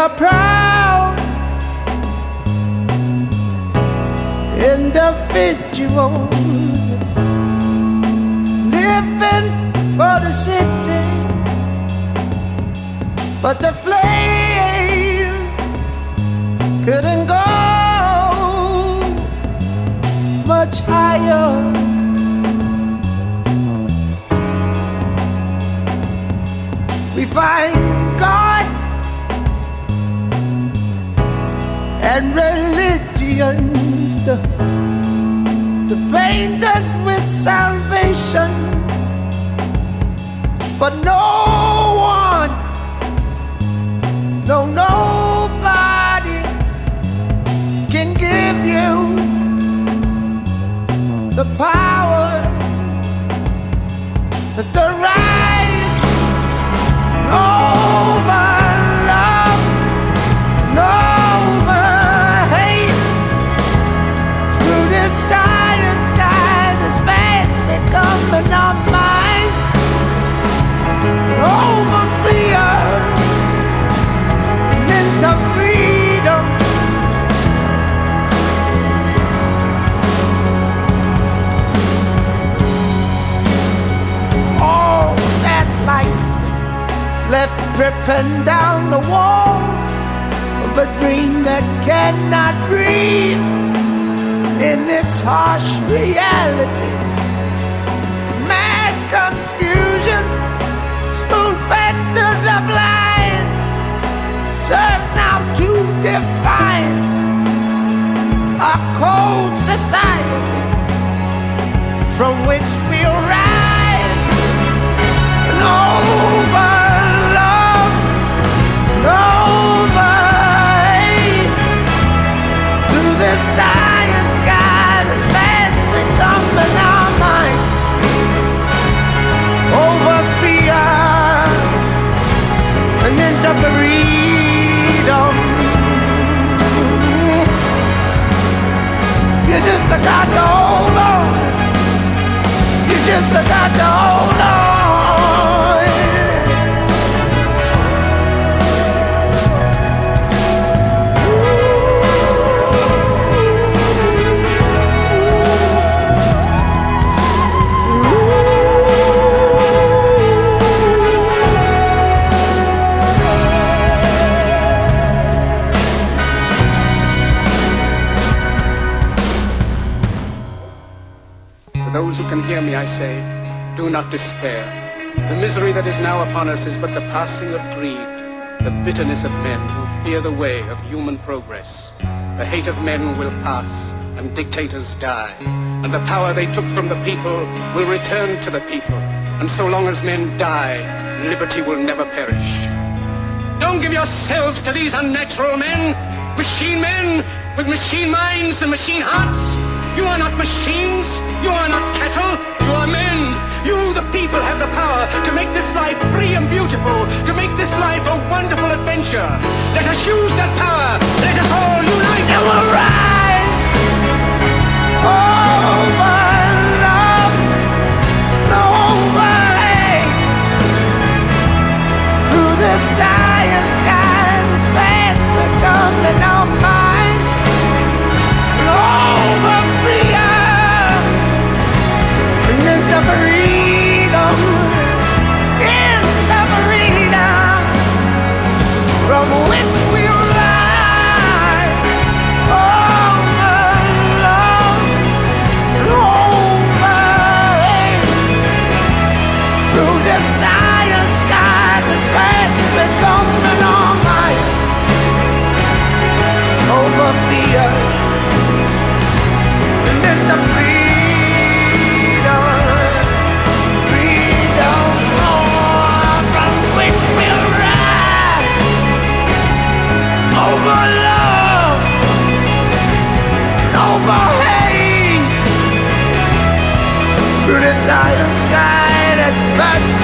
a proud individual living for the city, but the flames couldn't go much higher. We find gods and religions to paint us with salvation, but no one, no, nobody can give you the power, the right over love, over hate, through this silent sky that's fast becoming our minds, over fear and into freedom. All that life left dripping down the walls of a dream that cannot breathe in its harsh reality. Mass confusion, spoon-fed to the blind, serves now to define a cold society from which we'll rise and over love, over hate, through the silent sky that's fast becoming our mind, over fear and into freedom. You just got to hold on. You just got to hold on. Those who can hear me, I say, do not despair. The misery that is now upon us is but the passing of greed, the bitterness of men who fear the way of human progress. The hate of men will pass, and dictators die, and the power they took from the people will return to the people. And so long as men die, liberty will never perish. Don't give yourselves to these unnatural men with machine minds and machine hearts. You are not machines. You are not cattle. You are men. You, the people, have the power to make this life free and beautiful, to make this life a wonderful adventure. Let us use that power. Let us all unite. And we'll rise over love, over hate, through the silent sky that's fast becoming our minds, and over fear and into freedom, from which we'll rise over love and over hate, through the silent sky that's fast becoming our might, over fear and into freedom, from which we'll rise over love, over hate, through the silent sky that's vast